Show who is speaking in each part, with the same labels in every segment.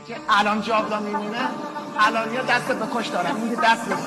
Speaker 1: که الان جاولا میمونه الان یا دست به کش دارم میگه دست به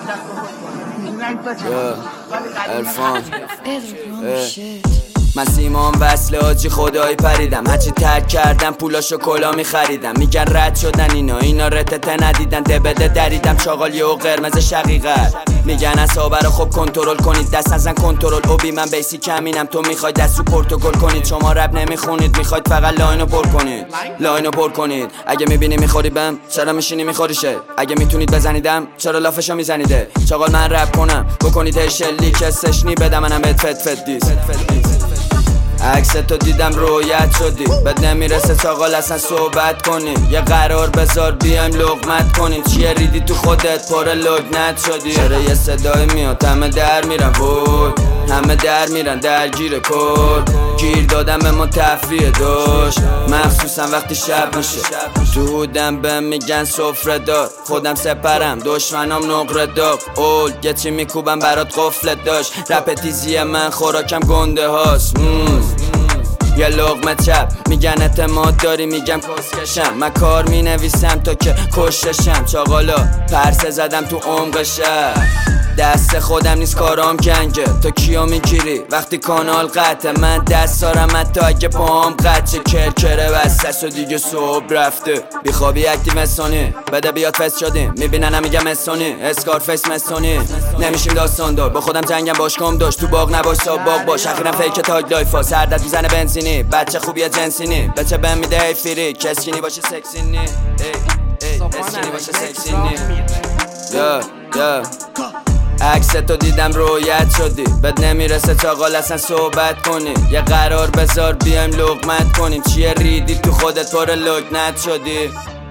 Speaker 1: کش
Speaker 2: من سیمان وصل آجی خدایی پریدم هرچی ترک کردم پولاشو کلا میخریدم میگن رد شدن اینا رتته ندیدن ده بده دریدم چاقالی و قرمز شقیقت میگن اصابه رو خوب کنترل کنید دست نزن کنترل اوبی من بیسی کمینم تو میخوای دستو پروتکل کنید شما رپ نمیخونید میخواید فقط لاینو پر کنید اگه میبینی میخوری بهم چرا میشینی میخوریشه اگه میتونید بزنیدم چرا لافشو میزنیده چاقال من رپ کنم بکنید هشلی که سشنی بدم منم بهت فت دیس عکس تو دیدم رویت شدی بد نمیرسه چاقال اصلا صحبت کنیم یه قرار بذار بیایم لقمت کنیم چیه ریدی تو خودت پر لگنت شدی چرا یه صدای میاد همه در میرن وای همه در میرن درگیر کل گیر دادم به ما تفریح داشت مخصوصا وقتی شب میشه تو هودم به میگن سفره دار خودم سپرم دشمنام نقره داغ اول یه چی میکوبم برات قفلت داشت رپ تیزی من خوراکم گنده هاست یه لقمه چپ میگن اعتماد داری میگم کسکشم من کار مینویسم تا که کششم چاقالا پرسه زدم تو عمق شهر دست خودم نیست کارام گنگه تا کیو میگیری وقتی کانال قطعه من دست دارم حتی اگه پاهم قطعه کرکره بستست و دیگه صبح رفته بیخوابی اکتیو مسونی بده بیاد فست شدیم میبیننم میگم مسونی اسکارفیس مسونی نمیشیم داستان دار با خودم جنگم باشکام داشت تو باغ نباش تا باغ باش اخیرم فیک تاگ لایفا سردت میزنه بنزینی بچه خوبیه جنسینی بچه بهم میده ای فیری کسکینی باشه سکسینی کسکینی باشه سکسینی عکس تو دیدم رویت شدی بد نمیرسه چاقال اصلا صحبت کنیم یه قرار بذار بیایم لقمت کنیم چیه ریدی تو خودت پر لگنت شدی